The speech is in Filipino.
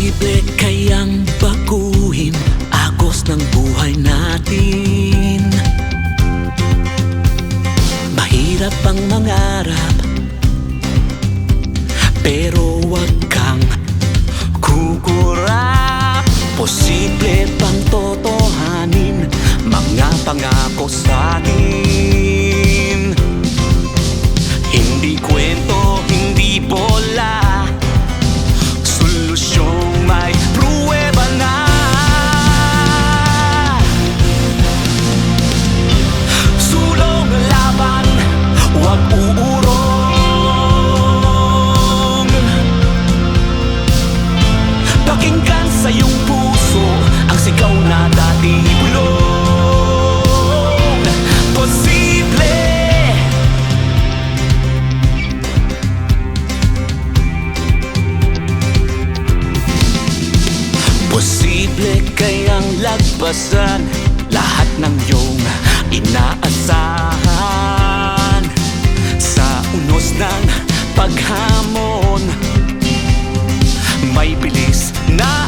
Posible kayang baguhin agos ng buhay natin. Mahirap ang mangarap, pero wag kang kukurap. Posible bang totohanin mga pangako sa'tin? Hindi kwento, hindi bola, solusyong may pruweba na. Sulong laban, wag uurong. Pakinggan sa iyong puso ang sigaw na dati bulong. Posible, posible kayang lagpasan lahat ng iyong inaasahan. Sa unos ng paghamon, may bilis na